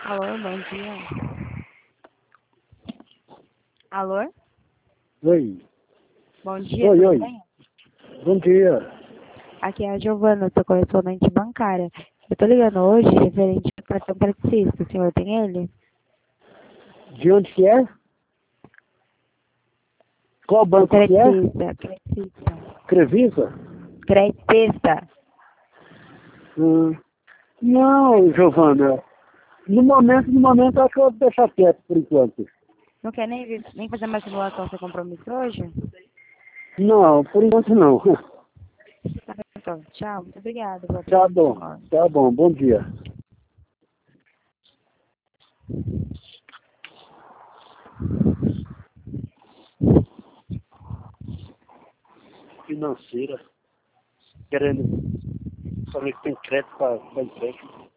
Alô, bom dia. Alô? Oi. Bom dia, Oi, tudo oi. bem? Bom dia. Aqui é a Giovana, sou correspondente bancária. Eu tô ligando hoje referente ao cartão Credicista. O senhor tem ele? De onde que é? Qual banco que é? Credicista, Credicista. Crevisa? Credicista. Não, Giovana. No momento, acho que eu vou deixar quieto por enquanto. Não quer nem fazer uma simulação sem compromisso hoje? Não, por enquanto não. Tá bem, então. Tchau, muito obrigada pela Tá atenção, bom, senhor. tá bom. Bom dia. Financeira. Querendo saber que tem crédito para empréstimo.